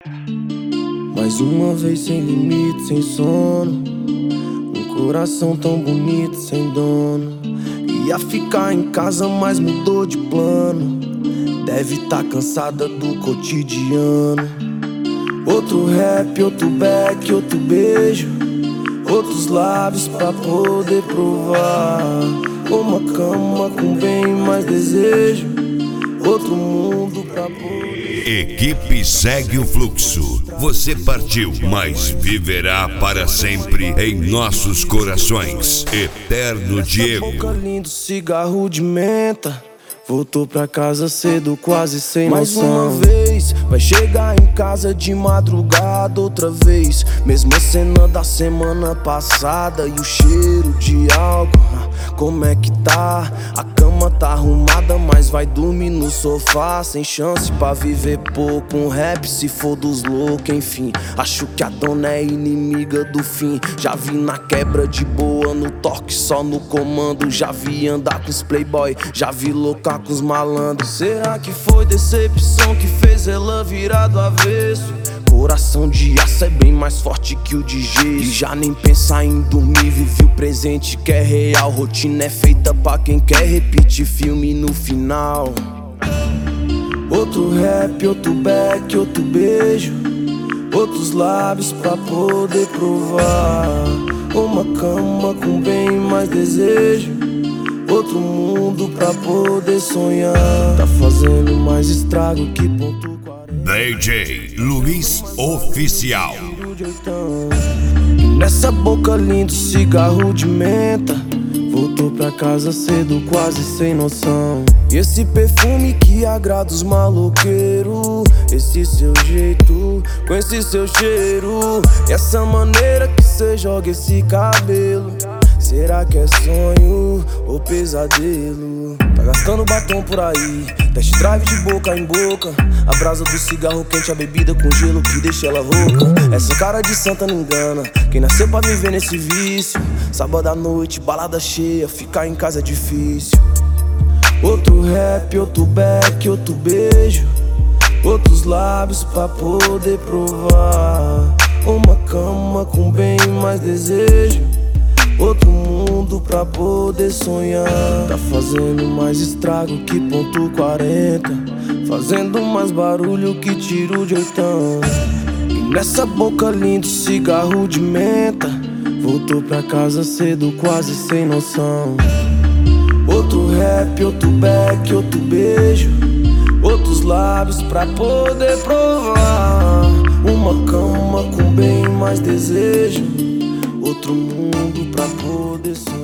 Mais uma vez sem limite, sem sono. Um coração tão bonito, sem dono. Ia ficar em casa, mas mudou de plano. Deve tá cansada do cotidiano. Outro rap, outro back, outro beijo. Outros lábios pra poder provar. Uma cama com bem mais desejo. Outro mundo pra poder... Equipe segue o fluxo. Você partiu, mas viverá para sempre em nossos corações. Eterno Diego. Boca lindo, cigarro de menta. Voltou pra casa cedo, quase sem noção. Mais uma vez, vai chegar em casa de madrugada outra vez. Mesma cena da semana passada e o cheiro de álcool. Como é que tá? A cama tá arrumada, mas vai dormir no sofá. Sem chance pra viver pouco. Um rap se for dos loucos, enfim. Acho que a dona é inimiga do fim. Já vi na quebra de boa, no toque só no comando. Já vi andar com os playboy, já vi loucar com os malandros. Será que foi decepção que fez ela virar do avesso? Coração de aço é bem mais forte que o de gesso. E já nem pensar em dormir, vive o presente que é real. Rotina é feita pra quem quer repetir filme no final. Outro rap, outro back, outro beijo. Outros lábios pra poder provar. Uma cama com bem mais desejo. Outro mundo pra poder sonhar. Tá fazendo mais estrago que ponto 40. DJ Luiz Oficial. E nessa boca lindo, cigarro de menta. Voltou pra casa cedo, quase sem noção. E esse perfume que agrada os maloqueiros. Esse seu jeito, com esse seu cheiro. E essa maneira que cê joga esse cabelo. Será que é sonho ou pesadelo? Tá gastando batom por aí, test drive de boca em boca. A brasa do cigarro quente, a bebida com gelo que deixa ela rouca. Essa cara de santa não engana quem nasceu pra viver nesse vício. Sábado à noite, balada cheia, ficar em casa é difícil. Outro rap, outro back, outro beijo. Outros lábios pra poder provar. Uma cama com bem mais desejo. Outro mundo pra poder sonhar. Tá fazendo mais estrago que ponto 40. Fazendo mais barulho que tiro de 8. E nessa boca lindo, cigarro de menta. Voltou pra casa cedo, quase sem noção. Outro rap, outro back, outro beijo. Outros lábios pra poder provar. Uma cama com bem mais desejo. Outro mundo pra poder sonhar.